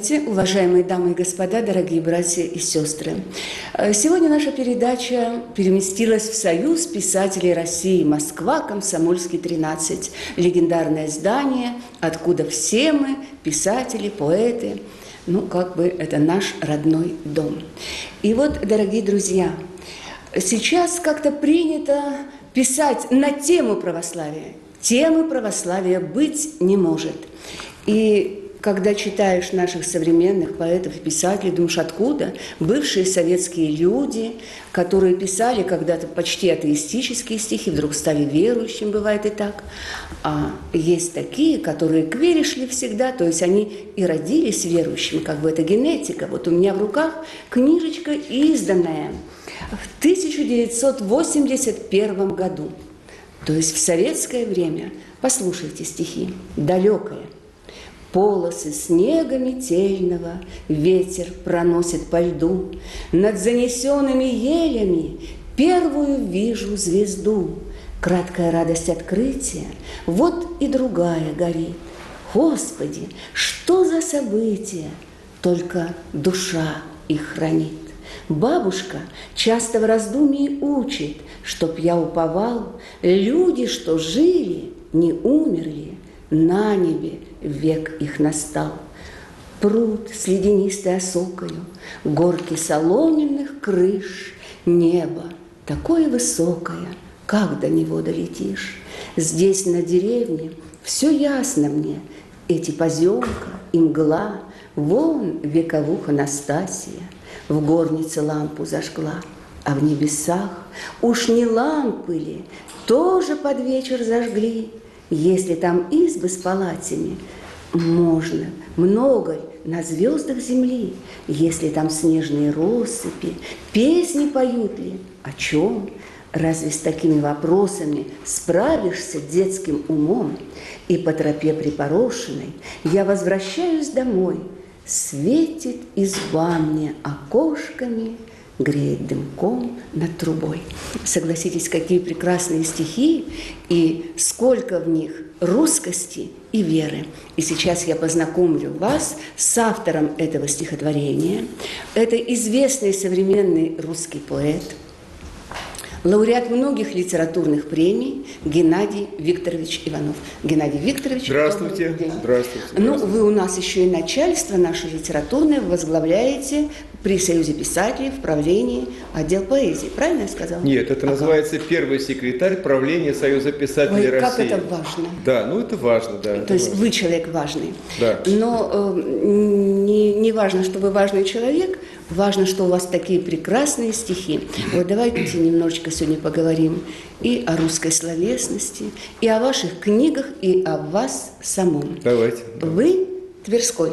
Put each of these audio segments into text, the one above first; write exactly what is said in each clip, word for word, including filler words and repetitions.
Здравствуйте, уважаемые дамы и господа, дорогие братья и сестры. Сегодня наша передача переместилась в Союз писателей России, Москва, Комсомольский, тринадцать. Легендарное здание, откуда все мы, писатели, поэты, ну, как бы это наш родной дом. И вот, дорогие друзья, сейчас как-то принято писать на тему православия. Темы православия быть не может. И когда читаешь наших современных поэтов и писателей, думаешь, откуда? Бывшие советские люди, которые писали когда-то почти атеистические стихи, вдруг стали верующим, бывает и так. А есть такие, которые к вере шли всегда, то есть они и родились верующими, как бы это генетика. Вот у меня в руках книжечка, изданная в тысяча девятьсот восемьдесят первом году, то есть в советское время. Послушайте стихи. «Далекое. Полосы снега метельного ветер проносит по льду. Над занесенными елями первую вижу звезду. Краткая радость открытия, вот и другая горит. Господи, что за события, только душа их хранит. Бабушка часто в раздумье учит, чтоб я уповал, люди, что жили, не умерли, на небе век их настал. Пруд с ледянистой осокою, горки соломенных крыш, небо такое высокое, как до него долетишь. Здесь на деревне все ясно мне, эти поземка и мгла, вон вековуха Настасья в горнице лампу зажгла, а в небесах уж не лампы ли, тоже под вечер зажгли. Если там избы с палатями, можно, много на звездах земли. Если там снежные россыпи, песни поют ли? О чем? Разве с такими вопросами справишься детским умом? И по тропе припорошенной я возвращаюсь домой. Светит изба мне окошками, греет дымком над трубой. Согласитесь, какие прекрасные стихи и сколько в них русскости и веры. И сейчас я познакомлю вас с автором этого стихотворения. Это известный современный русский поэт, лауреат многих литературных премий Геннадий Викторович Иванов. Геннадий Викторович. Здравствуйте. Здравствуйте. Ну, вы у нас еще и начальство наше литературное возглавляете при Союзе писателей в правлении отдел поэзии. Правильно я сказала? Нет, это а называется как? Первый секретарь правления Союза писателей Ой, России. Как это важно. Да, ну это важно, да. То есть важно. Вы человек важный. Да. Но э, не, не важно, что вы важный человек, важно, что у вас такие прекрасные стихи. Вот давайте немножечко сегодня поговорим и о русской словесности, и о ваших книгах, и о вас самом. Давайте. Вы Тверской.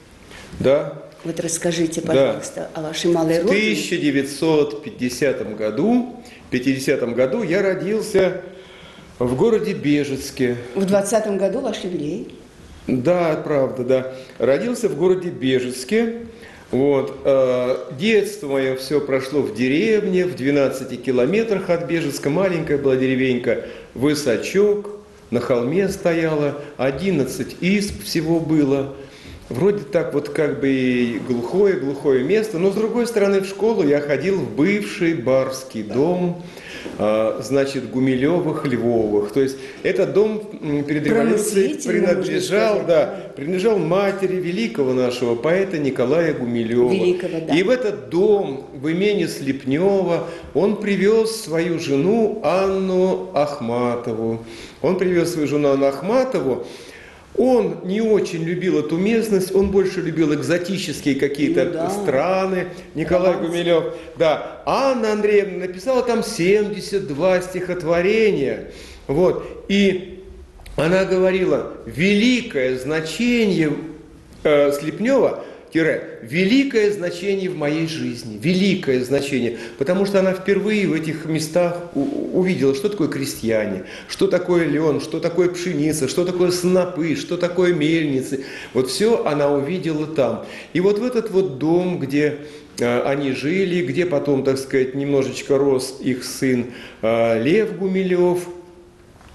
Да. Вот расскажите, пожалуйста, да. о вашей малой родине. В тысяча девятьсот пятидесятом году, пятидесятом году я родился в городе Бежецке. В двадцатом году ваш юбилей. Да, правда, да. Родился в городе Бежецке. Вот. Детство мое все прошло в деревне, в двенадцати километрах от Бежецка. Маленькая была деревенька, Высочок, на холме стояла, одиннадцать изб всего было. Вроде так вот как бы и глухое-глухое место, но с другой стороны в школу я ходил в бывший барский дом, значит, Гумилевых-Львовых. То есть этот дом перед революцией принадлежал, да, принадлежал матери великого нашего поэта Николая Гумилева. Великого, да. И в этот дом в имени Слепнева он привез свою жену Анну Ахматову. Он привез свою жену Анну Ахматову. Он не очень любил эту местность, он больше любил экзотические какие-то ну, да. страны. Николай Романс. Гумилев. Да. Анна Андреевна написала там семьдесят два стихотворения. Вот. И она говорила, великое значение э, Слепнева, великое значение в моей жизни, великое значение, потому что она впервые в этих местах увидела, что такое крестьяне, что такое лен, что такое пшеница, что такое снопы, что такое мельницы. Вот все она увидела там. И вот в этот вот дом, где они жили, где потом, так сказать, немножечко рос их сын Лев Гумилев,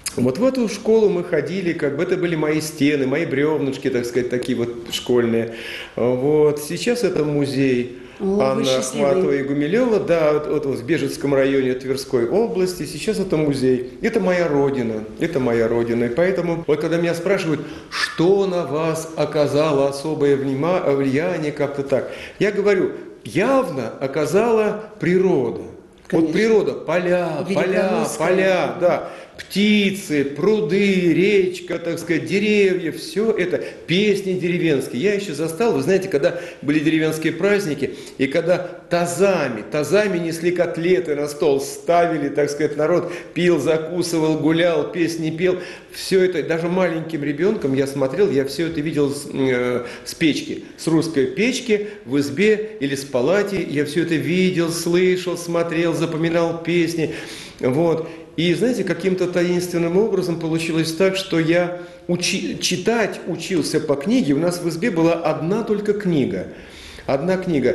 Вот в эту школу мы ходили, как бы это были мои стены, мои бревнышки, так сказать, такие вот школьные. Вот. Сейчас это музей. О, Анны Ахматовой и Гумилева, да, вот, вот, вот в Бежецком районе Тверской области, сейчас это музей. Это моя родина, это моя родина. И поэтому, вот когда меня спрашивают, что на вас оказало особое влияние, как-то так, я говорю, явно оказала природа. Конечно. Вот природа, поля, поля, поля, да. Птицы, пруды, речка, так сказать, деревья, все это, песни деревенские. Я еще застал, вы знаете, когда были деревенские праздники, и когда тазами, тазами несли котлеты на стол, ставили, так сказать, народ пил, закусывал, гулял, песни пел. Все это, даже маленьким ребенком я смотрел, я все это видел с, э, с печки, с русской печки в избе или с палати. Я все это видел, слышал, смотрел, запоминал песни. Вот. И, знаете, каким-то таинственным образом получилось так, что я учи, читать учился по книге. У нас в избе была одна только книга. Одна книга.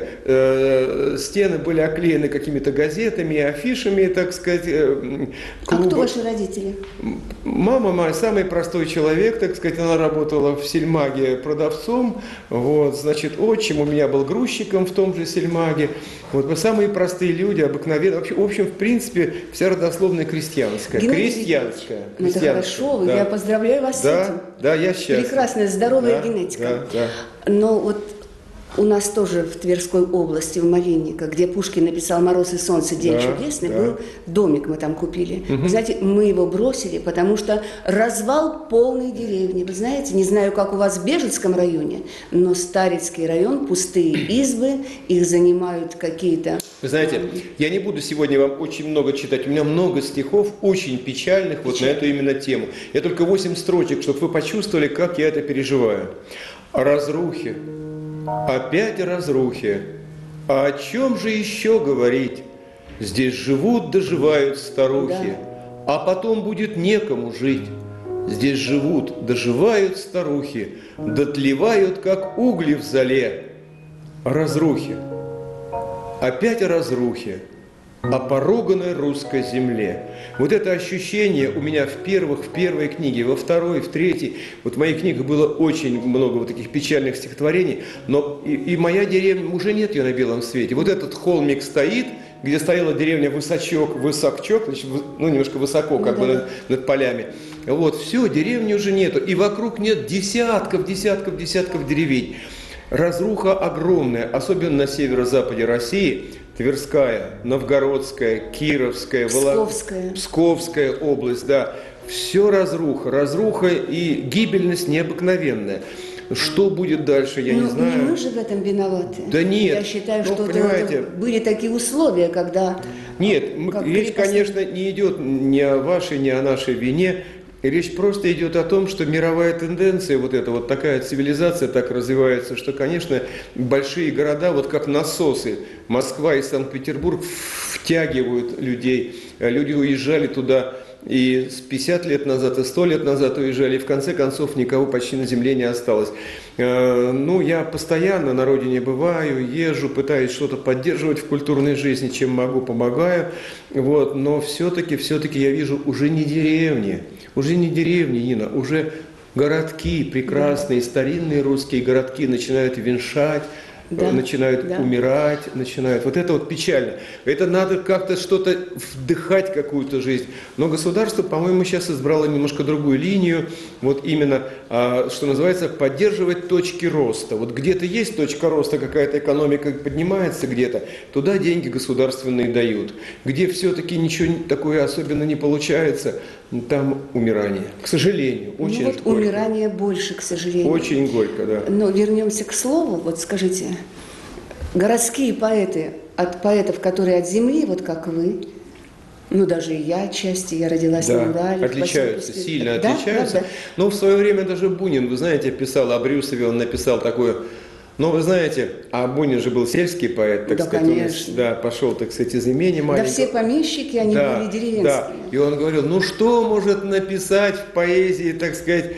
Э, стены были оклеены какими-то газетами, афишами, так сказать. Э, а кто ваши родители? Мама моя, самый простой человек, так сказать, она работала в сельмаге продавцом. Вот, значит, отчим у меня был грузчиком в том же сельмаге. Вот, самые простые люди, обыкновенные. Вообще, в общем, в принципе, вся родословная крестьянская. Геннадий крестьянская. Ну, это хорошо, да. Я поздравляю вас да, с этим. Да, я счастлив. Прекрасная, здоровая да, генетика. Да, да. Но вот у нас тоже в Тверской области, в Малинниках, где Пушкин написал «Мороз и солнце, день да, чудесный», да. был домик, мы там купили. Угу. Вы знаете, мы его бросили, потому что развал полной деревни. Вы знаете, не знаю, как у вас в Бежецком районе, но Старицкий район, пустые избы, их занимают какие-то... Вы знаете, я не буду сегодня вам очень много читать, у меня много стихов, очень печальных, вот на эту именно тему. Я только восемь строчек, чтобы вы почувствовали, как я это переживаю. О разрухе. Опять о разрухе. А о чем же еще говорить? Здесь живут, доживают старухи, да. А потом будет некому жить. Здесь живут, доживают старухи, дотлевают, как угли в золе. О разрухе. Опять о разрухе. О поруганной русской земле. Вот это ощущение у меня в первых, в первой книге, во второй, в третьей. Вот в моих книгах было очень много вот таких печальных стихотворений, но и, и моя деревня, уже нет ее на белом свете. Вот этот холмик стоит, где стояла деревня Высочок, Высокчок, значит, ну немножко высоко, как бы над, над полями. Вот, все, деревни уже нету. И вокруг нет десятков, десятков, десятков деревень. Разруха огромная, особенно на северо-западе России. Тверская, Новгородская, Кировская, Псковская. Псковская область, да. Все разруха, разруха и гибельность необыкновенная. Что будет дальше, я ну, не знаю. Не мы же в этом виноваты. Да нет. Я считаю, ну, что понимаете, это были такие условия, когда... Нет, речь, крепость... конечно, не идет ни о вашей, ни о нашей вине. Речь просто идет о том, что мировая тенденция, вот эта вот такая цивилизация так развивается, что, конечно, большие города, вот как насосы, Москва и Санкт-Петербург втягивают людей. Люди уезжали туда и с пятьдесят лет назад, и сто лет назад уезжали, и в конце концов никого почти на земле не осталось. Ну, я постоянно на родине бываю, езжу, пытаюсь что-то поддерживать в культурной жизни, чем могу, помогаю. Вот, но все-таки, все-таки я вижу уже не деревни, уже не деревни, Нина, уже городки прекрасные, да. Старинные русские городки начинают веншать, да, начинают да. умирать, начинают. Вот это вот печально. Это надо как-то что-то вдыхать, какую-то жизнь. Но государство, по-моему, сейчас избрало немножко другую линию. Вот именно, что называется, поддерживать точки роста. Вот где-то есть точка роста, какая-то экономика поднимается где-то, туда деньги государственные дают. Где все-таки ничего такое особенно не получается, там умирание. К сожалению, очень ну, вот горько. Умирание больше, к сожалению. Очень горько, да. Но вернемся к слову. Вот скажите, городские поэты, от поэтов, которые от земли, вот как вы, ну даже и я отчасти, я родилась да, на Урале. отличаются, сильно да? отличаются. Правда? Но в свое время даже Бунин, вы знаете, писал о Брюсове, он написал такое... Но вы знаете, а Бунин же был сельский поэт, так да, сказать, конечно. он, да, пошел, так сказать, из имени маленького. Да все помещики, они да, были деревенские. Да. И он говорил, ну что может написать в поэзии, так сказать,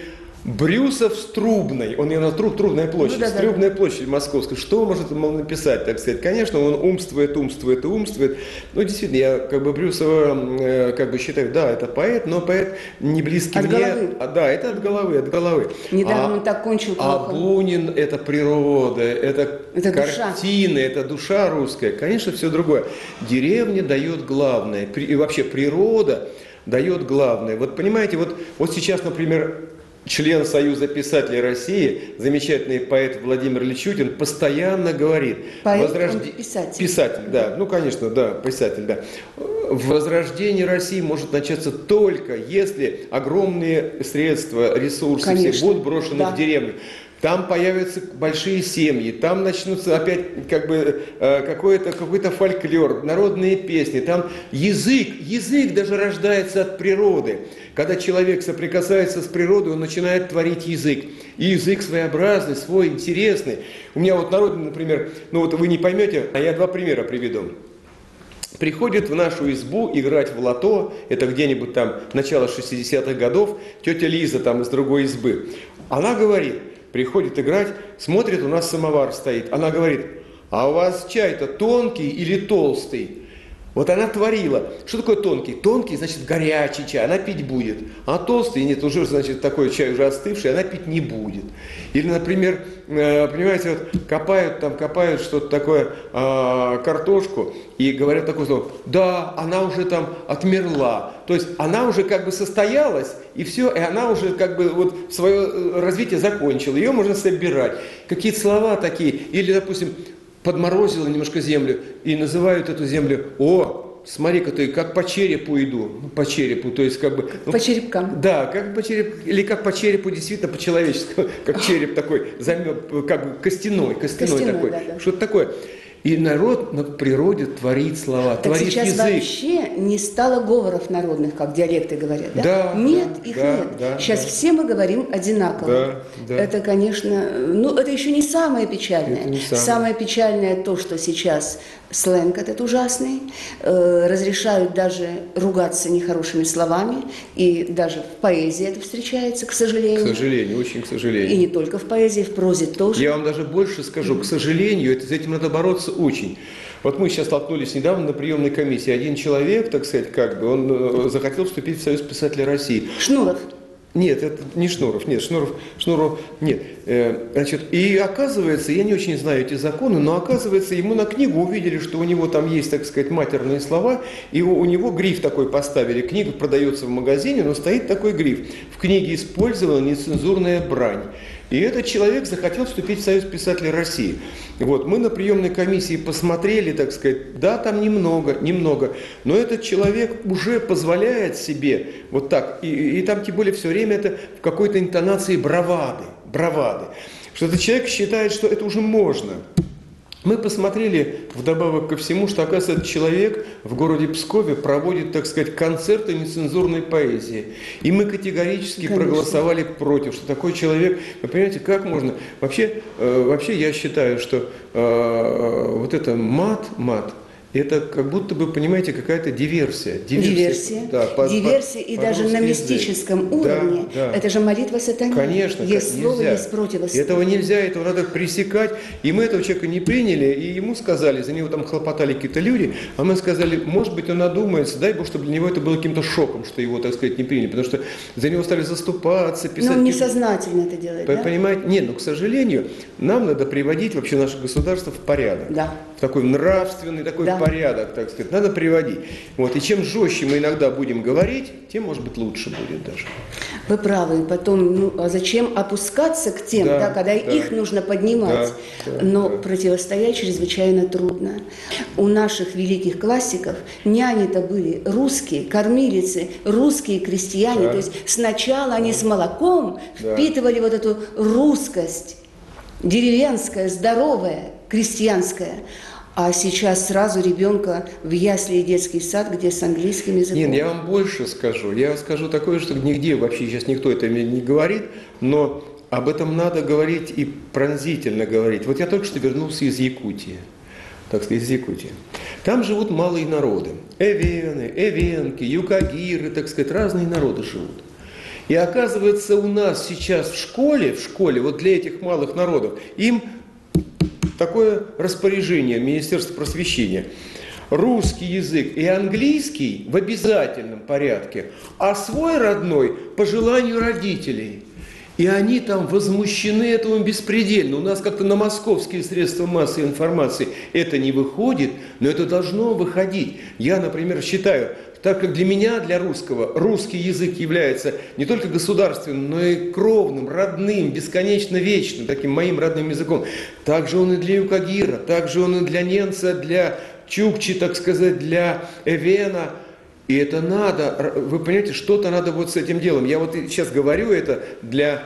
Брюсов с Трубной, он, наверное, Труб, Трубная площадь, ну, да, Трубная да. площадь московская, что может он написать, так сказать? Конечно, он умствует, умствует и умствует. Ну, действительно, я как бы Брюсова э, как бы считаю, да, это поэт, но поэт не близкий от мне. Головы. А, да, это от головы, от головы. Недавно а, он так кончил плохо. А Бунин – это природа, это, это картины, душа. это душа русская. Конечно, все другое. Деревня дает главное, и вообще природа дает главное. Вот понимаете, вот, вот сейчас, например, член Союза писателей России, замечательный поэт Владимир Личутин, постоянно говорит... Поэт, возрожд... он писатель. Писатель, да. Ну, конечно, да, писатель, да. Возрождение России может начаться только, если огромные средства, ресурсы конечно. все будут брошены да. в деревню. Там появятся большие семьи, там начнутся опять как бы какой-то какой-то фольклор, народные песни, там язык, язык даже рождается от природы. Когда человек соприкасается с природой, он начинает творить язык. И язык своеобразный, свой, интересный. У меня вот народ, например, ну вот вы не поймете, а я два примера приведу. Приходит в нашу избу играть в лото, это где-нибудь там начало шестидесятых годов, тетя Лиза там из другой избы. Она говорит, приходит играть, смотрит, у нас самовар стоит. Она говорит, а у вас чай-то тонкий или толстый? Вот она творила. Что такое тонкий? Тонкий, значит, горячий чай, она пить будет. А толстый, нет, уже, значит, такой чай уже остывший, она пить не будет. Или, например, понимаете, вот копают там, копают что-то такое, э, картошку, и говорят такое слово, да, она уже там отмерла. То есть она уже как бы состоялась, и все, и она уже как бы вот свое развитие закончила. Ее можно собирать. Какие-то слова такие. Или, допустим, подморозила немножко землю и называют эту землю, о, смотри-ка ты, как по черепу иду, ну, по черепу, то есть как бы... Как ну, по черепкам. Да, как по черепу, или как по черепу, действительно, по-человеческому, как череп такой, замет, как бы костяной, костяной, костяной такой, да, да. что-то такое. И народ на природе творит слова, так творит сейчас язык. вообще не стало говоров народных, как диалекты говорят, да? Да, нет, да, их да, нет. да, сейчас да. все мы говорим одинаково. Да, да. Это, конечно, ну, это еще не самое печальное. Это не самое. Самое печальное то, что сейчас сленг этот ужасный, э, разрешают даже ругаться нехорошими словами, и даже в поэзии это встречается, к сожалению. К сожалению, очень к сожалению. И не только в поэзии, в прозе тоже. Я вам даже больше скажу, к сожалению, это, с этим надо бороться очень. Вот мы сейчас столкнулись недавно на приемной комиссии. Один человек, так сказать, как бы, он захотел вступить в Союз писателей России. Шнуров. Нет, это не Шнуров, нет, Шнуров, Шнуров, нет. Э, значит, и оказывается, я не очень знаю эти законы, но оказывается, ему на книгу увидели, что у него там есть, так сказать, матерные слова, и у, у него гриф такой поставили. Книга продается в магазине, но стоит такой гриф. В книге использована нецензурная брань. И этот человек захотел вступить в Союз писателей России. Вот, мы на приемной комиссии посмотрели, так сказать, да, там немного, немного, но этот человек уже позволяет себе вот так, и, и там тем более все время это в какой-то интонации бравады, бравады, что этот человек считает, что это уже можно. Мы посмотрели, вдобавок ко всему, что, оказывается, этот человек в городе Пскове проводит, так сказать, концерты нецензурной поэзии. И мы категорически Конечно. проголосовали против, что такой человек, вы понимаете, как можно... Вообще, э, вообще я считаю, что э, вот это мат, мат, это как будто бы, понимаете, какая-то диверсия. Диверсия, диверсия, да, по, диверсия по, и по даже на мистическом язык. уровне. Да, да. Это же молитва сатане. Конечно, есть нельзя. слово, есть противословие. Этого нельзя, этого надо пресекать. И мы этого человека не приняли, и ему сказали, за него там хлопотали какие-то люди, а мы сказали, может быть, он одумается, дай Бог, чтобы для него это было каким-то шоком, что его, так сказать, не приняли, потому что за него стали заступаться, писать. Но он несознательно это делает, да? Понимаете? Нет, но, к сожалению, нам надо приводить вообще наше государство в порядок. Да. В такой нравственный такой да. порядок, так сказать, надо приводить. Вот. И чем жестче мы иногда будем говорить, тем, может быть, лучше будет даже. Вы правы. Потом, ну, а зачем опускаться к тем, да, да, когда да. их нужно поднимать? Да, да, Но да. противостоять чрезвычайно трудно. У наших великих классиков няни-то были русские, кормилицы, русские крестьяне. Да. То есть сначала да. они с молоком да. впитывали вот эту русскость, деревенская, здоровая, крестьянская. А сейчас сразу ребенка в ясли и детский сад, где с английским языком. Нет, я вам больше скажу. Я скажу такое, что нигде вообще сейчас никто это не говорит, но об этом надо говорить и пронзительно говорить. Вот я только что вернулся из Якутии, так сказать, из Якутии. Там живут малые народы. Эвены, эвенки, юкагиры, так сказать, разные народы живут. И оказывается, у нас сейчас в школе, в школе, вот для этих малых народов, им такое распоряжение Министерства просвещения. Русский язык и английский в обязательном порядке, а свой родной по желанию родителей. И они там возмущены этому беспредельно. У нас как-то на московские средства массовой информации это не выходит, но это должно выходить. Я, например, считаю, так как для меня, для русского, русский язык является не только государственным, но и кровным, родным, бесконечно вечным, таким моим родным языком. Также он и для юкагира, также он и для ненца, для чукчи, так сказать, для эвена. И это надо, вы понимаете, что-то надо вот с этим делом. Я вот сейчас говорю это для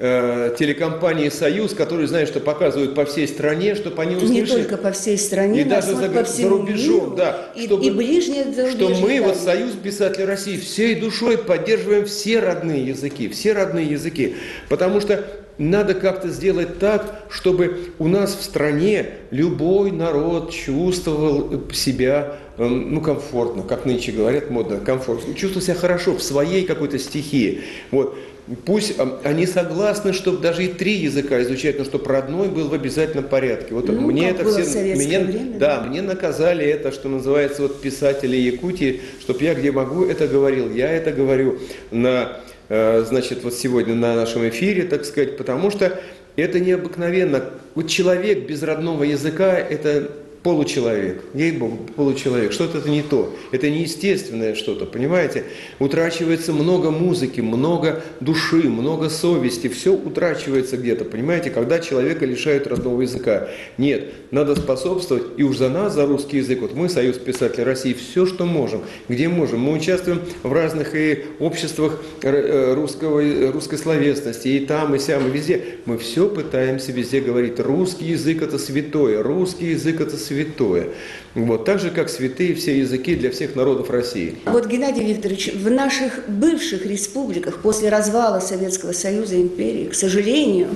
э, телекомпании «Союз», которые, знают, что показывают по всей стране, чтобы они услышали. Не только по всей стране, и даже за, по всему за рубежом, миру, да. И, чтобы, и ближнее зарубежье. Что мы, да. вот Союз писателей России, всей душой поддерживаем все родные языки, все родные языки. Потому что надо как-то сделать так, чтобы у нас в стране любой народ чувствовал себя ну, комфортно, как нынче говорят модно, комфортно, чувствовал себя хорошо в своей какой-то стихии. Вот. Пусть они согласны, чтобы даже и три языка изучать, но чтобы родной был в обязательном порядке. Вот ну, мне это все, мне, время, да, да, мне наказали это, что называется, вот писатели Якутии, чтобы я где могу это говорил, я это говорю на, значит, вот сегодня на нашем эфире, так сказать, потому что это необыкновенно. Вот человек без родного языка – это получеловек, ей-богу, получеловек. Что-то это не то, это неестественное что-то, понимаете? Утрачивается много музыки, много души, много совести, все утрачивается где-то, понимаете, когда человека лишают родного языка. Нет, надо способствовать, и уж за нас, за русский язык, вот мы, Союз писателей России, все, что можем, где можем. Мы участвуем в разных и обществах русского, русской словесности, и там, и сям, и везде. Мы все пытаемся везде говорить, русский язык это святое, русский язык это святое. Святое. Вот, так же, как святые все языки для всех народов России. Вот, Геннадий Викторович, в наших бывших республиках после развала Советского Союза, империи, к сожалению,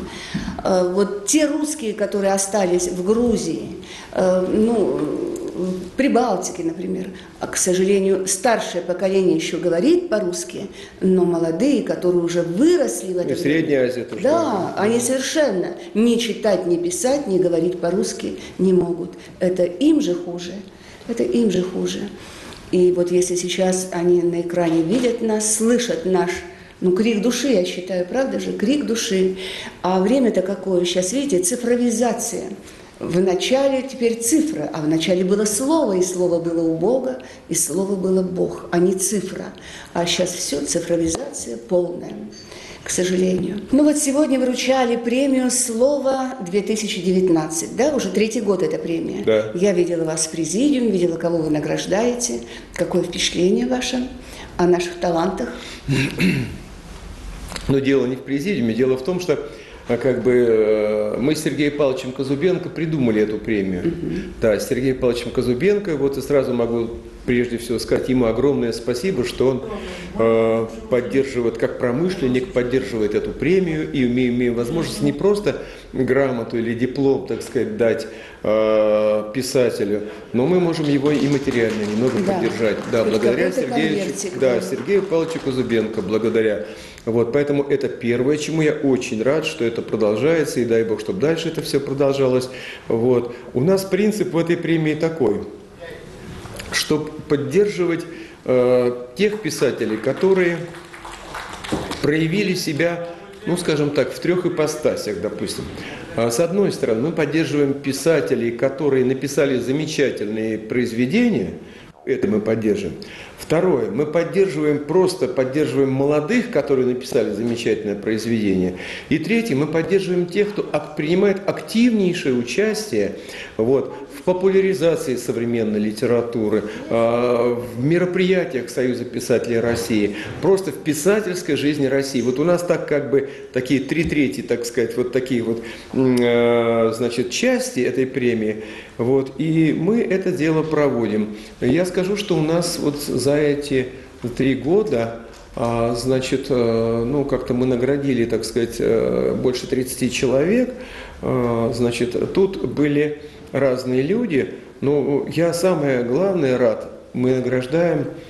э, вот те русские, которые остались в Грузии, э, ну, в Прибалтике, например, а, к сожалению, старшее поколение еще говорит по-русски, но молодые, которые уже выросли в этом... И Средняя Азия тоже. Да, они совершенно ни читать, ни писать, ни говорить по-русски не могут. Это им же хуже. Это им же хуже. И вот если сейчас они на экране видят нас, слышат наш, ну, крик души, я считаю, правда же, крик души. А время-то какое? Сейчас, видите, цифровизация. В начале теперь цифра, а в начале было слово, и слово было у Бога, и слово было Бог, а не цифра. А сейчас все, цифровизация полная, к сожалению. Ну вот сегодня вручали премию «Слово две тысячи девятнадцать», да, уже третий год эта премия. Да. Я видела вас в президиуме, видела, кого вы награждаете. Какое впечатление ваше о наших талантах? Но дело не в президиуме, дело в том, что как бы мы с Сергеем Павловичем Казубенко придумали эту премию. Uh-huh. Да, с Сергеем Павловичем Казубенко, вот и сразу могу прежде всего сказать ему огромное спасибо, что он э, поддерживает, как промышленник, поддерживает эту премию, и мы имеем возможность не просто грамоту или диплом, так сказать, дать э, писателю, но мы можем его и материально немного да. поддержать. Да, хоть благодаря Сергею, да, да. Сергею Павловичу Казубенко, благодаря. Вот, поэтому это первое, чему я очень рад, что это продолжается, и дай Бог, чтобы дальше это все продолжалось. Вот. У нас принцип в этой премии такой, чтобы поддерживать э, тех писателей, которые проявили себя, ну, скажем так, в трех ипостасях, допустим. С одной стороны, мы поддерживаем писателей, которые написали замечательные произведения, это мы поддерживаем. Второе, мы поддерживаем, просто поддерживаем молодых, которые написали замечательное произведение. И третье, мы поддерживаем тех, кто принимает активнейшее участие вот, в популяризации современной литературы, в мероприятиях Союза писателей России, просто в писательской жизни России. Вот у нас так как бы такие три трети, так сказать, вот такие вот значит, части этой премии. Вот, и мы это дело проводим. Я скажу, что у нас вот за эти три года, значит, ну, как-то мы наградили, так сказать, больше тридцати человек. Значит, тут были разные люди, но я самое главное рад, мы награждаем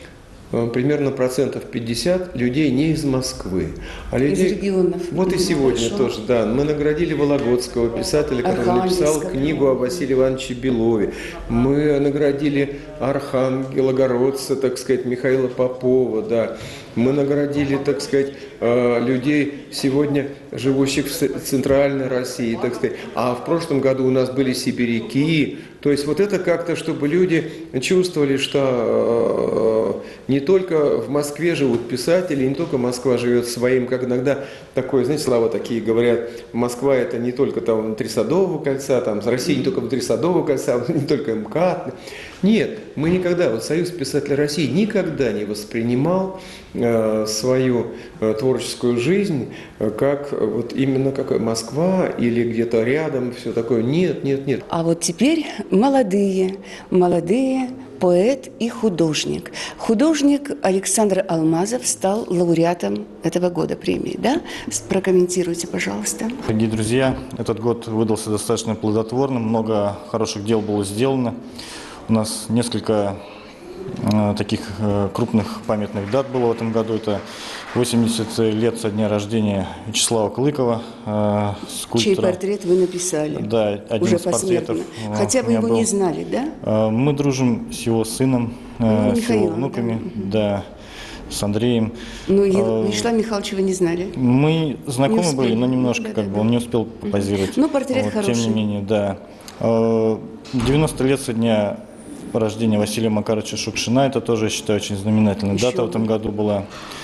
примерно процентов пятьдесят людей не из Москвы, а людей... Из регионов. Вот и сегодня Хорошо. тоже, да. Мы наградили Вологодского, писателя, который написал книгу о Василии Ивановиче Белове. Мы наградили архангелогородца, так сказать, Михаила Попова, да. Мы наградили, так сказать, людей, сегодня живущих в центральной России, так сказать. А в прошлом году у нас были сибиряки. То есть вот это как-то, чтобы люди чувствовали, что не только в Москве живут писатели, не только Москва живет своим, как иногда такое, знаете, слова такие говорят, Москва это не только там внутри Садового кольца, там Россия не только внутри Садового кольца, не только МКАД. Нет, мы никогда, вот Союз писателей России никогда не воспринимал э, свою э, творческую жизнь э, как вот именно как Москва или где-то рядом, все такое. Нет, нет, нет. А вот теперь молодые, молодые поэт и художник. Художник Александр Алмазов стал лауреатом этого года премии, да? Прокомментируйте, пожалуйста. Дорогие друзья, этот год выдался достаточно плодотворным, много хороших дел было сделано. У нас несколько э, таких э, крупных памятных дат было в этом году. Это восемьдесят лет со дня рождения Вячеслава Клыкова, э, скульптора. Чей портрет вы написали? Да, один уже из портретов. Посмертно. Хотя вы его был. не знали, да? Э, мы дружим с его сыном, э, ну, с его внуками, да, с Андреем. Ну, Вячеслава Михайловича вы не знали? Мы знакомы были, но немножко, да, как да, бы, да. он не успел позировать. Ну, портрет вот, хороший. Тем не менее, да. Э, девяносто лет со дня рождения Василия Макаровича Шукшина, это тоже, я считаю, очень знаменательная Еще дата бы. в этом году была.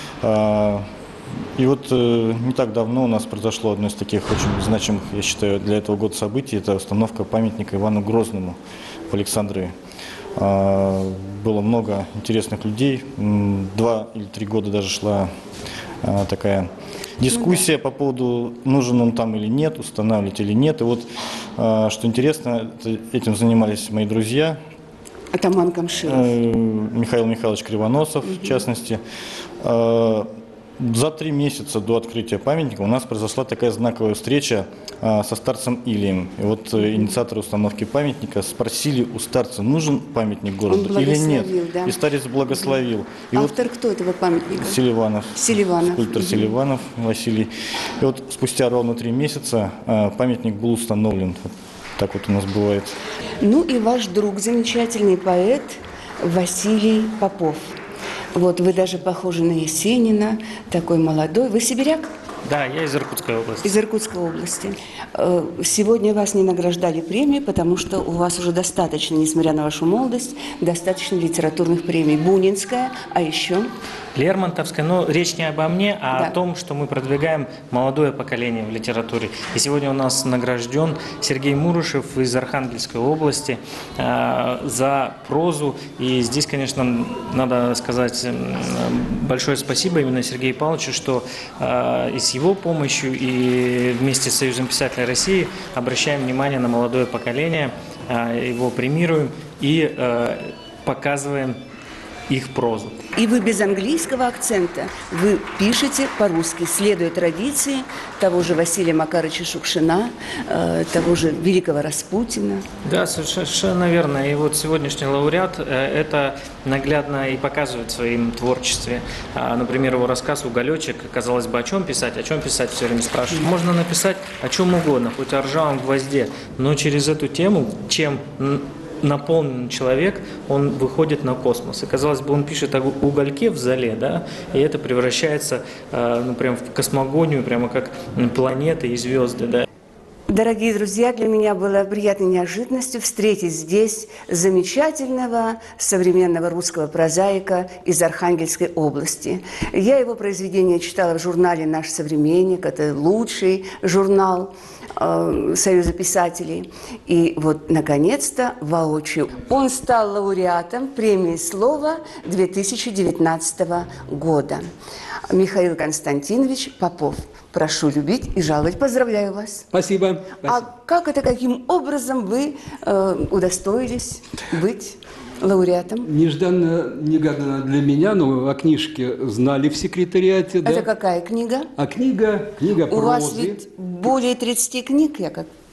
И вот не так давно у нас произошло одно из таких очень значимых, я считаю, для этого года событий, это установка памятника Ивану Грозному в Александрии. Было много интересных людей, два или три года даже шла такая дискуссия по поводу, нужен он там или нет, устанавливать или нет. И вот, что интересно, этим занимались мои друзья. Атаман Камшилов. Михаил Михайлович Кривоносов, угу. в частности. За три месяца до открытия памятника у нас произошла такая знаковая встреча со старцем Илием. И вот инициаторы установки памятника спросили у старца, нужен памятник городу или нет. Да? И старец благословил. И Автор вот кто этого памятника? Селиванов. Селиванов. Скульптор угу. Селиванов Василий. И вот спустя ровно три месяца памятник был установлен. Так вот у нас бывает. Ну и ваш друг, замечательный поэт Василий Попов. Вот вы даже похожи на Есенина, такой молодой. Вы сибиряк? Да, я из Иркутской области. Из Иркутской области. Сегодня вас не награждали премией, потому что у вас уже достаточно, несмотря на вашу молодость, достаточно литературных премий. Бунинская, а еще... Лермонтовская, но речь не обо мне, а да. о том, что мы продвигаем молодое поколение в литературе. И сегодня у нас награжден Сергей Мурышев из Архангельской области э, за прозу. И здесь, конечно, надо сказать большое спасибо именно Сергею Павловичу, что э, и с его помощью, и вместе с Союзом писателей России обращаем внимание на молодое поколение, э, его премируем и э, показываем их прозу. И вы без английского акцента, вы пишете по-русски, следуя традиции того же Василия Макаровича Шукшина, э, того же великого Распутина. Да, совершенно верно. И вот сегодняшний лауреат э, это наглядно и показывает в своем творчестве. А, например, его рассказ «Уголечек». Казалось бы, о чем писать? О чем писать, все время спрашивают. Можно написать о чем угодно, хоть о ржавом гвозде, но через эту тему, чем наполнен человек, он выходит на космос. И, казалось бы, он пишет о угольке в зале, да, и это превращается, э, ну, прям в космогонию, прямо как планеты и звезды, да. Дорогие друзья, для меня было приятной неожиданностью встретить здесь замечательного современного русского прозаика из Архангельской области. Я его произведение читала в журнале «Наш современник», это лучший журнал э, Союза писателей. И вот, наконец-то, воочию, он стал лауреатом премии «Слово» две тысячи девятнадцатого года. Михаил Константинович Попов. Прошу любить и жаловать. Поздравляю вас. Спасибо. А как это, каким образом вы э, удостоились быть лауреатом? Нежданно, негаданно для меня, но о книжке знали в секретариате. Это да? какая книга? А книга, книга прозы. У вас ведь более тридцати книг, я как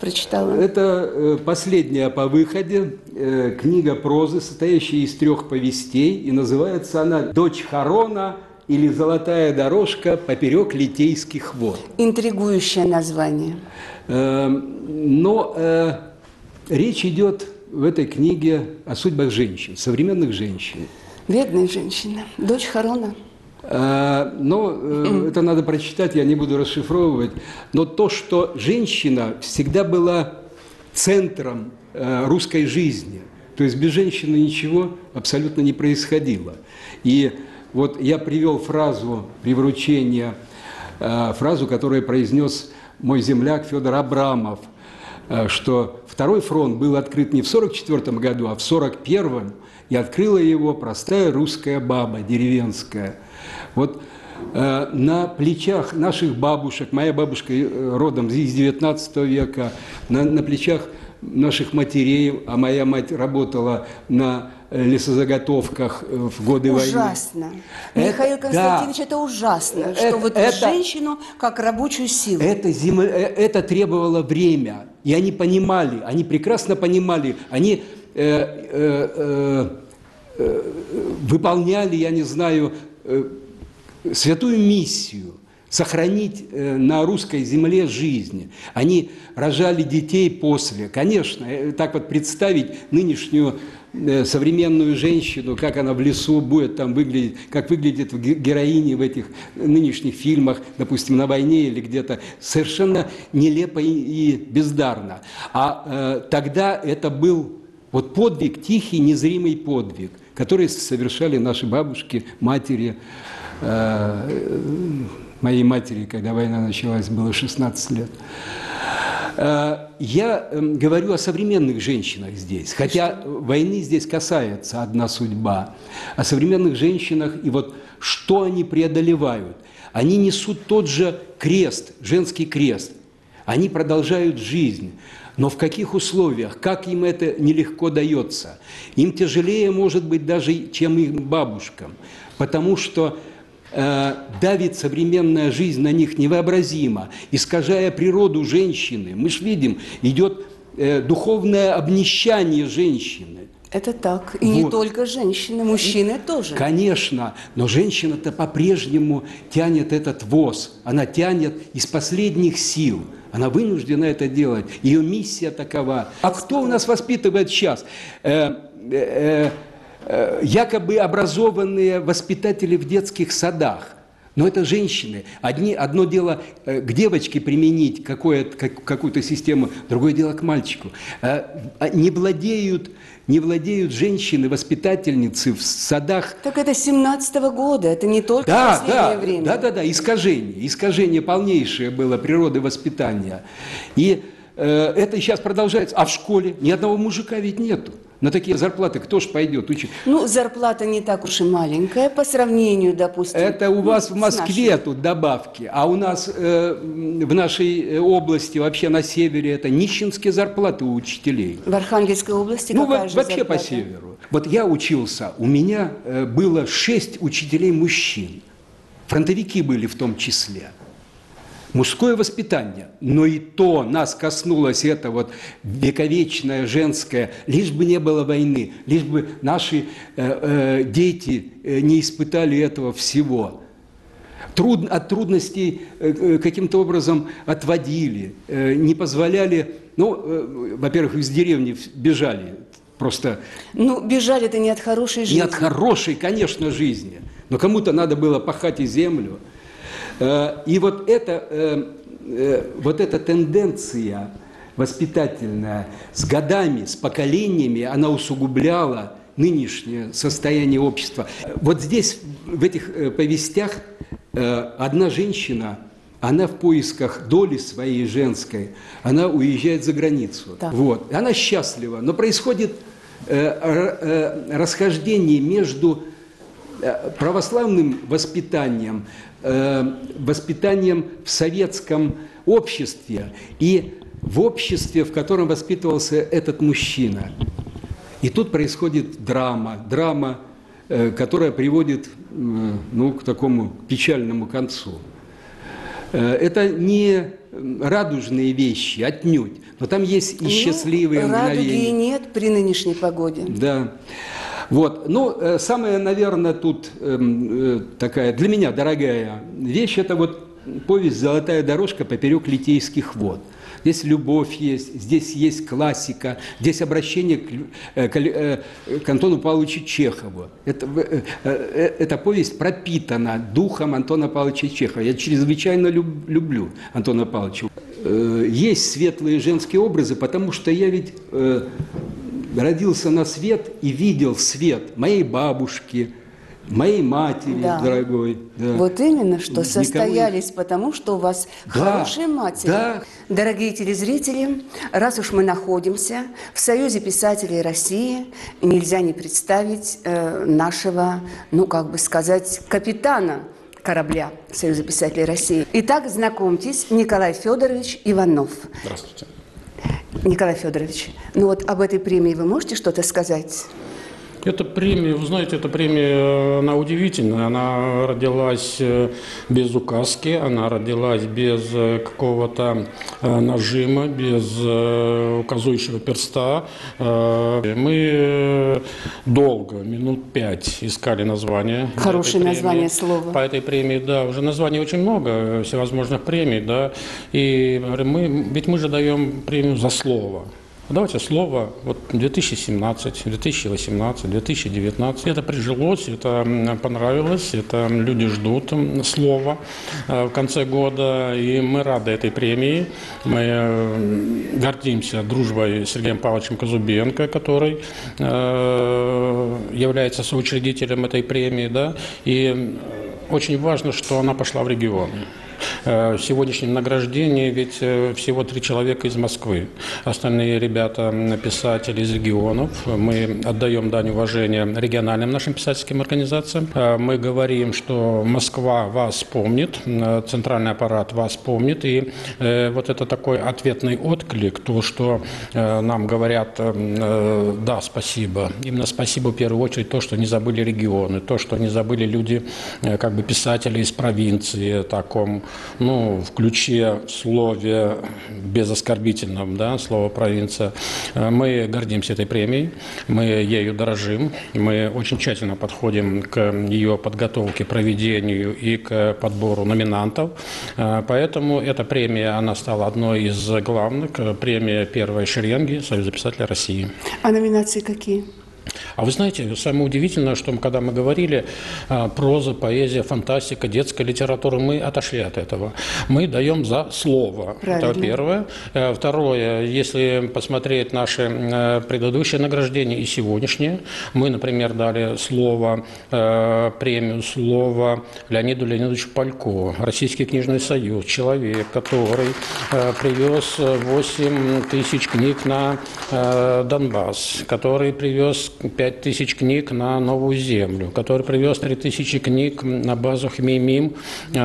прочитала? Это э, последняя по выходе э, книга прозы, состоящая из трех повестей, и называется она «Дочь Харона» или «Золотая дорожка поперек Литейских вод». Интригующее название. Э, но э, речь идет в этой книге о судьбах женщин, современных женщин. Бедная женщина, дочь Харона. Э, но э, это надо прочитать, я не буду расшифровывать. Но то, что женщина всегда была центром э, русской жизни, то есть без женщины ничего абсолютно не происходило. И вот я привел фразу при вручении, э, фразу, которую произнес мой земляк Федор Абрамов, э, что второй фронт был открыт не в сорок четвёртом году, а в сорок первом, и открыла его простая русская баба, деревенская. Вот э, на плечах наших бабушек, моя бабушка э, родом из девятнадцатого века, на, на плечах наших матерей, а моя мать работала на лесозаготовках в годы войны. Ужасно. Это, Михаил Константинович, да, это ужасно, это, что вот это, женщину как рабочую силу. Это, зим... это требовало время, и они понимали, они прекрасно понимали, они э, э, э, э, выполняли, я не знаю, э, святую миссию сохранить э, на русской земле жизнь. Они рожали детей после. Конечно, э, так вот представить нынешнюю э, современную женщину, как она в лесу будет там выглядеть, как выглядит героини в этих нынешних фильмах, допустим, на войне или где-то, совершенно нелепо и, и бездарно. А э, тогда это был вот подвиг, тихий, незримый подвиг, который совершали наши бабушки, матери, э, моей матери, когда война началась, было шестнадцать лет. Я говорю о современных женщинах здесь, хотя войны здесь касается одна судьба. О современных женщинах и вот что они преодолевают. Они несут тот же крест, женский крест. Они продолжают жизнь. Но в каких условиях, как им это нелегко дается? Им тяжелее, может быть, даже, чем их бабушкам, потому что давит современная жизнь на них невообразимо, искажая природу женщины. Мы же видим, идет э, духовное обнищание женщины. Это так. И вот. Не только женщины, мужчины тоже. Конечно, но женщина-то по-прежнему тянет этот воз. Она тянет из последних сил. Она вынуждена это делать. Ее миссия такова. А кто у нас воспитывает сейчас? Э, э, якобы образованные воспитатели в детских садах. Но это женщины. Одни, одно дело к девочке применить какую-то систему, другое дело к мальчику. Не владеют, не владеют женщины, воспитательницы в садах. Так это семнадцатого года, это не только да, последнее да, время. Да, да, да, искажение. Искажение полнейшее было природы воспитания. И э, это сейчас продолжается. А в школе ни одного мужика ведь нету. На такие зарплаты кто ж пойдет учить? Ну, зарплата не так уж и маленькая по сравнению, допустим. Это у вас ну, в Москве нашей. Тут добавки, а у нас э, в нашей области, вообще на севере, это нищенские зарплаты у учителей. В Архангельской области ну, какая вот, же вообще зарплата? по северу. Вот я учился, у меня э, было шесть учителей мужчин. Фронтовики были в том числе. Мужское воспитание, но и то нас коснулось это вот вековечное женское, лишь бы не было войны, лишь бы наши э, э, дети э, не испытали этого всего. Труд, от трудностей э, каким-то образом отводили, э, не позволяли, ну, э, во-первых, из деревни бежали, просто… Ну, бежали-то не от хорошей жизни. Не от хорошей, конечно, жизни, но кому-то надо было пахать и землю. И вот эта, вот эта тенденция воспитательная с годами, с поколениями, она усугубляла нынешнее состояние общества. Вот здесь, в этих повестях, одна женщина, она в поисках доли своей женской, она уезжает за границу. Да. Вот. Она счастлива, но происходит расхождение между православным воспитанием, воспитанием в советском обществе и в обществе, в котором воспитывался этот мужчина. И тут происходит драма, драма, которая приводит ну, к такому печальному концу. Это не радужные вещи, отнюдь. Но там есть и счастливые ну, радуги мгновения. нет при нынешней погоде. Да. Вот. Ну, самая, наверное, тут э, такая для меня дорогая вещь, это вот повесть «Золотая дорожка поперек Литейских вод». Здесь любовь есть, здесь есть классика, здесь обращение к, э, к, э, к Антону Павловичу Чехову. Это, э, э, эта повесть пропитана духом Антона Павловича Чехова. Я чрезвычайно люб, люблю Антона Павловича. Э, есть светлые женские образы, потому что я ведь э, родился на свет и видел свет моей бабушки, моей матери, да. дорогой. Да. Вот именно, что Никому... состоялись, потому что у вас да. хорошие матери. Да. Дорогие телезрители, раз уж мы находимся в Союзе писателей России, нельзя не представить э, нашего, ну, как бы сказать, капитана корабля Союза писателей России. Итак, знакомьтесь, Николай Федорович Иванов. Здравствуйте. Николай Федорович, ну вот об этой премии вы можете что-то сказать? Эта премия, вы знаете, эта премия, она удивительная. Она родилась без указки, она родилась без какого-то нажима, без указующего перста. Мы долго, минут пять, искали название. Хорошее название слова. По этой премии, да, уже названий очень много, всевозможных премий, да. И мы, ведь мы же даем премию за слово. Давайте слово вот две тысячи семнадцать, две тысячи восемнадцать, две тысячи девятнадцать. Это прижилось, это понравилось, это люди ждут слова в конце года, и мы рады этой премии. Мы гордимся дружбой с Сергеем Павловичем Казубенко, который является соучредителем этой премии, да, и очень важно, что она пошла в регион. В сегодняшнем награждении ведь всего три человека из Москвы. Остальные ребята писатели из регионов. Мы отдаем дань уважения региональным нашим писательским организациям. Мы говорим, что Москва вас помнит, центральный аппарат вас помнит. И вот это такой ответный отклик, то, что нам говорят, да, спасибо. Именно спасибо в первую очередь то, что не забыли регионы, то, что не забыли люди, как бы писатели из провинции, таком, ну, в ключе, в слове безоскорбительном, да, слово «провинция». Мы гордимся этой премией, мы ею дорожим, мы очень тщательно подходим к ее подготовке, проведению и к подбору номинантов. Поэтому эта премия, она стала одной из главных, премия первой шеренги Союза писателей России. А номинации какие? А вы знаете, самое удивительное, что когда мы говорили проза, поэзия, фантастика, детская литература, мы отошли от этого. Мы даем за слово. Правильно. Это первое. Второе, если посмотреть наши предыдущие награждения и сегодняшние, мы, например, дали слово, премию слово Леониду Леонидовичу Палько, Российский книжный союз, человек, который привез восемь тысяч книг на Донбасс, который привез пять тысяч книг на Новую Землю, который привез три тысячи книг на базу Хмеймим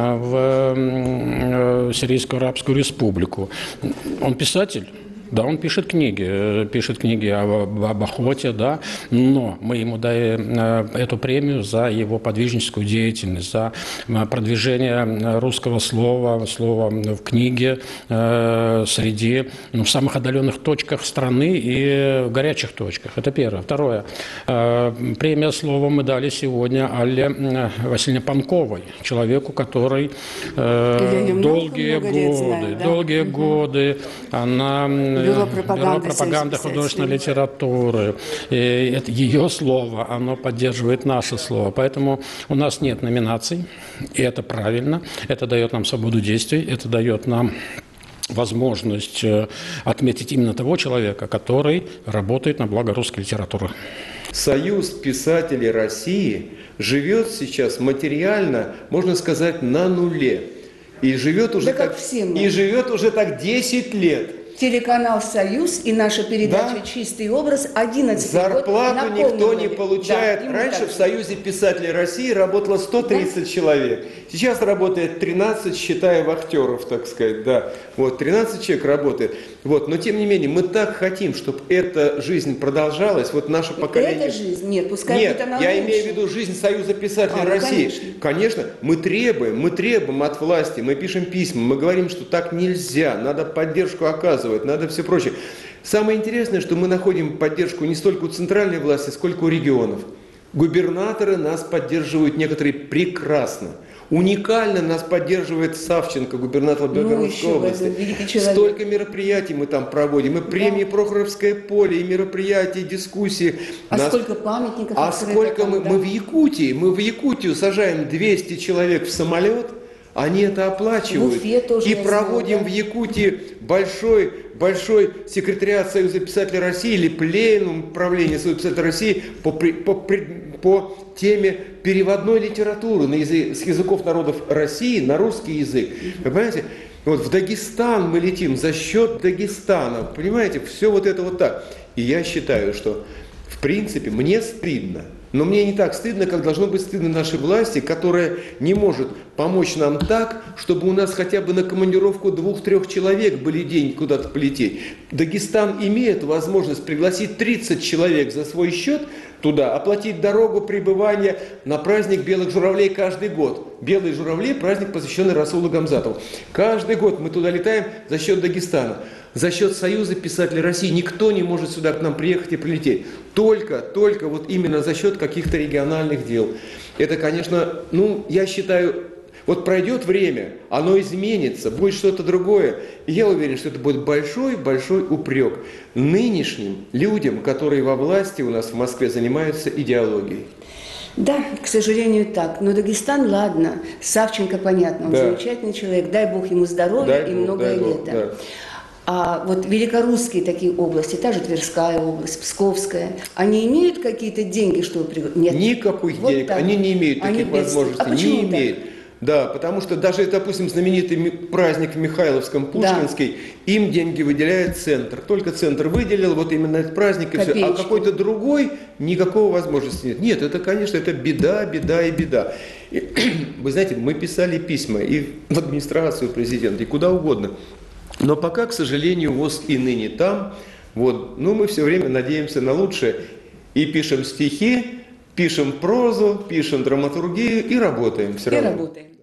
в Сирийскую Арабскую Республику. Он писатель? Да, он пишет книги, пишет книги об, об охоте, да, но мы ему даем эту премию за его подвижническую деятельность, за продвижение русского слова, слова в книге э, среди, ну, в самых отдаленных точках страны и в горячих точках. Это первое. Второе. Э, премия слова мы дали сегодня Алле Васильевне Панковой, человеку, который э, долгие много, много годы, знаю, да? долгие угу. годы, она... Бюро пропаганды, Бюро пропаганды художественной литературы. И это ее слово, оно поддерживает наше слово. Поэтому у нас нет номинаций, и это правильно. Это дает нам свободу действий, это дает нам возможность отметить именно того человека, который работает на благо русской литературы. Союз писателей России живет сейчас материально, можно сказать, на нуле. И живет уже, да так, как все мы. И живет уже так десять лет. телеканал «Союз» и наша передача Да. «Чистый образ» одиннадцатый год Зарплату никто не наполнила. получает. Да, и мы Раньше так в же. Союзе писателей России работало сто тридцать человек. Сейчас работает тринадцать, считая вахтеров, так сказать. Да. Вот, тринадцать человек работает. Вот. Но тем не менее, мы так хотим, чтобы эта жизнь продолжалась. Вот наше поколение... Эта жизнь, нет, пускай Нет, будет она я лучше. имею в виду жизнь Союза писателей А, ну, России. конечно. Конечно, мы требуем, мы требуем от власти, мы пишем письма, мы говорим, что так нельзя, надо поддержку оказывать, надо все прочее. Самое интересное, что мы находим поддержку не столько у центральной власти, сколько у регионов. Губернаторы нас поддерживают некоторые прекрасно. Уникально нас поддерживает Савченко, губернатор Белгородской Ну, еще области. один великий человек. Столько мероприятий мы там проводим, и премии Прохоровское поле, и мероприятия, и дискуссии. А Нас- сколько памятников А открыто сколько там, мы, да? мы в Якутии, мы в Якутию сажаем двести человек в самолет, они это оплачивают. В Уфе тоже и я проводим знаю, да. в Якутии большой, большой секретариат Союза писателей России или пленум правления Союза писателей России по, при- по, при- по теме переводной литературы на язы- с языков народов России на русский язык. Вы понимаете? Вот в Дагестан мы летим за счет Дагестана. Понимаете, все вот это вот так. И я считаю, что в принципе мне стыдно. Но мне не так стыдно, как должно быть стыдно нашей власти, которая не может помочь нам так, чтобы у нас хотя бы на командировку двух-трех человек были деньги куда-то полететь. Дагестан имеет возможность пригласить тридцать человек за свой счет туда, оплатить дорогу, пребывание на праздник белых журавлей каждый год. Белые журавли – праздник, посвященный Расулу Гамзатову. Каждый год мы туда летаем за счет Дагестана. За счет Союза писателей России никто не может сюда к нам приехать и прилететь. Только, только вот именно за счет каких-то региональных дел. Это, конечно, ну, я считаю, вот пройдет время, оно изменится, будет что-то другое. И я уверен, что это будет большой-большой упрек нынешним людям, которые во власти у нас в Москве занимаются идеологией. Да, к сожалению, так. Но Дагестан, ладно. Савченко, понятно, он Да. замечательный человек. Дай Бог ему здоровья Дай и Бог, многое дай Бог, лето. да. А вот великорусские такие области, та же Тверская область, Псковская, они имеют какие-то деньги, чтобы... приг- Нет. Никаких Вот денег, так. они не имеют Они таких бедствуют. возможностей, А почему не так? имеют. Да, потому что даже, допустим, знаменитый ми- праздник в Михайловском, Пушкинский, им деньги выделяет центр. Только центр выделил вот именно этот праздник и все. А Копеечки. какой-то другой никакого возможности нет. Нет, это, конечно, это беда, беда и беда. И, вы знаете, мы писали письма и в администрацию президента, и куда угодно. Но пока, к сожалению, ВОС и ныне там. Вот, ну, мы все время надеемся на лучшее и пишем стихи, пишем прозу, пишем драматургию и работаем все И равно. работаем.